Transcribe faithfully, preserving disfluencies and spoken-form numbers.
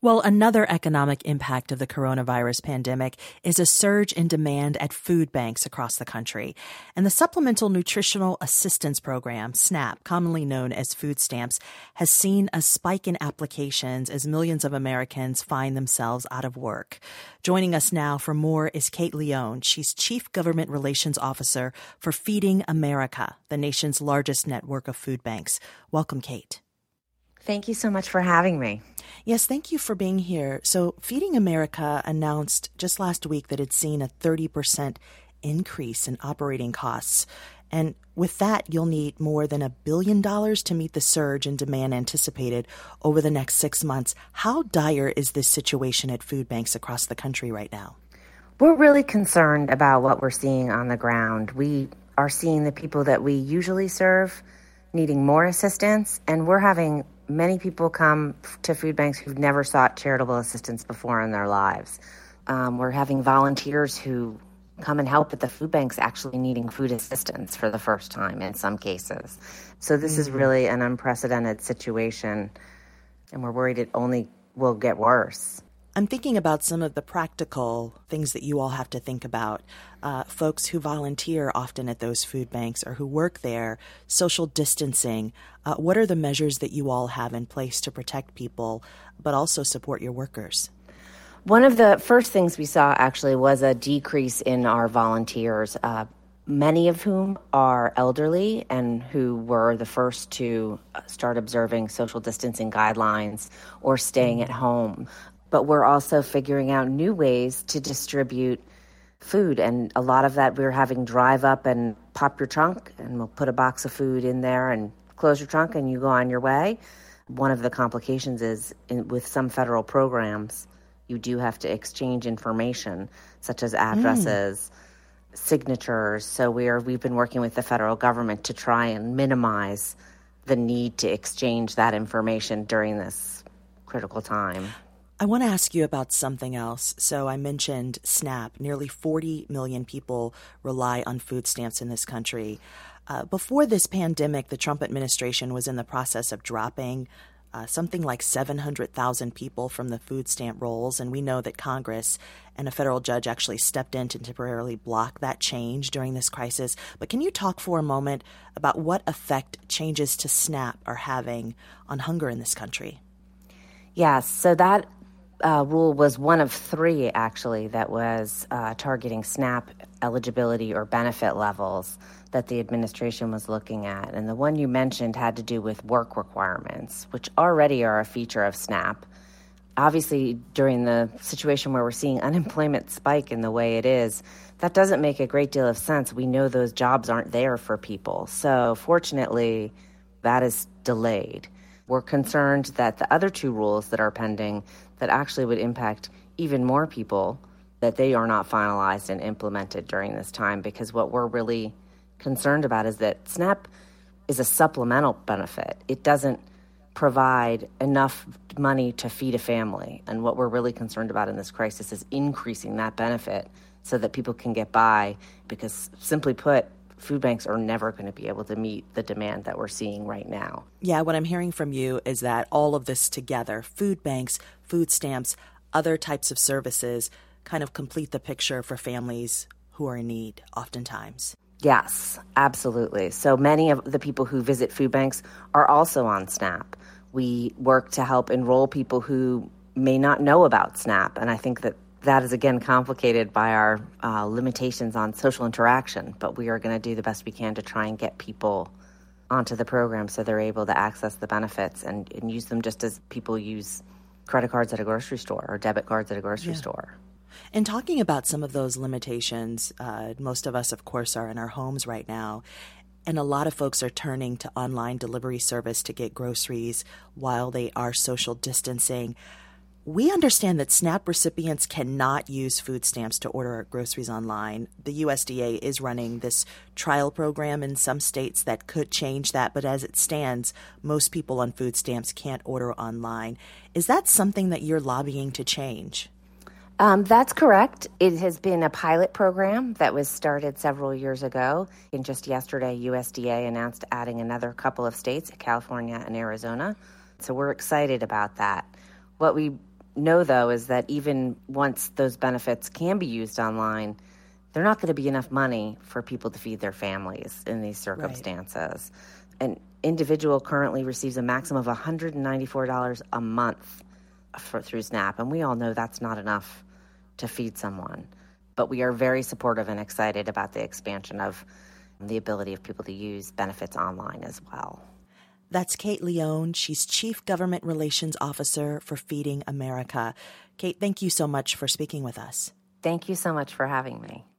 Well, another economic impact of the coronavirus pandemic is a surge in demand at food banks across the country. And the Supplemental Nutritional Assistance Program, SNAP, commonly known as food stamps, has seen a spike in applications as millions of Americans find themselves out of work. Joining us now for more is Kate Leone. She's Chief Government Relations Officer for Feeding America, the nation's largest network of food banks. Welcome, Kate. Thank you so much for having me. Yes, thank you for being here. So Feeding America announced just last week that it's seen a thirty percent increase in operating costs. And with that, you'll need more than a billion dollars to meet the surge in demand anticipated over the next six months. How dire is this situation at food banks across the country right now? We're really concerned about what we're seeing on the ground. We are seeing the people that we usually serve needing more assistance, and we're having many people come to food banks who've never sought charitable assistance before in their lives. Um, we're having volunteers who come and help at the food banks actually needing food assistance for the first time in some cases. So this mm-hmm. is really an unprecedented situation, and we're worried it only will get worse. I'm thinking about some of the practical things that you all have to think about. Uh, folks who volunteer often at those food banks or who work there, social distancing. Uh, what are the measures that you all have in place to protect people, but also support your workers? One of the first things we saw actually was a decrease in our volunteers, uh, many of whom are elderly and who were the first to start observing social distancing guidelines or staying at home. But we're also figuring out new ways to distribute food. And a lot of that we're having drive up and pop your trunk, and we'll put a box of food in there and close your trunk and you go on your way. One of the complications is in, with some federal programs, you do have to exchange information such as addresses, mm. signatures. So we are, we've been working with the federal government to try and minimize the need to exchange that information during this critical time. I want to ask you about something else. So I mentioned SNAP. Nearly forty million people rely on food stamps in this country. Uh, before this pandemic, the Trump administration was in the process of dropping uh, something like seven hundred thousand people from the food stamp rolls. And we know that Congress and a federal judge actually stepped in to temporarily block that change during this crisis. But can you talk for a moment about what effect changes to SNAP are having on hunger in this country? Yes, so that Uh, rule was one of three, actually, that was uh, targeting SNAP eligibility or benefit levels that the administration was looking at. And the one you mentioned had to do with work requirements, which already are a feature of SNAP. Obviously, during the situation where we're seeing unemployment spike in the way it is, that doesn't make a great deal of sense. We know those jobs aren't there for people. So fortunately, that is delayed. We're concerned that the other two rules that are pending that actually would impact even more people, that they are not finalized and implemented during this time, because what we're really concerned about is that SNAP is a supplemental benefit. It doesn't provide enough money to feed a family. And what we're really concerned about in this crisis is increasing that benefit so that people can get by, because simply put, food banks are never going to be able to meet the demand that we're seeing right now. Yeah, what I'm hearing from you is that all of this together, food banks, food stamps, other types of services, kind of complete the picture for families who are in need oftentimes. Yes, absolutely. So many of the people who visit food banks are also on SNAP. We work to help enroll people who may not know about SNAP, and I think that that is, again, complicated by our uh, limitations on social interaction, but we are going to do the best we can to try and get people onto the program so they're able to access the benefits and, and use them just as people use credit cards at a grocery store or debit cards at a grocery yeah. store. And talking about some of those limitations, uh, most of us, of course, are in our homes right now, and a lot of folks are turning to online delivery service to get groceries while they are social distancing. We understand that SNAP recipients cannot use food stamps to order groceries online. The U S D A is running this trial program in some states that could change that, but as it stands, most people on food stamps can't order online. Is that something that you're lobbying to change? Um, that's correct. It has been a pilot program that was started several years ago. And just yesterday, U S D A announced adding another couple of states, California and Arizona. So we're excited about that. What we know, though, is that even once those benefits can be used online, they're not going to be enough money for people to feed their families in these circumstances. Right. An individual currently receives a maximum of one hundred ninety-four dollars a month for, through SNAP, and we all know that's not enough to feed someone. But we are very supportive and excited about the expansion of the ability of people to use benefits online as well. That's Kate Leone. She's Chief Government Relations Officer for Feeding America. Kate, thank you so much for speaking with us. Thank you so much for having me.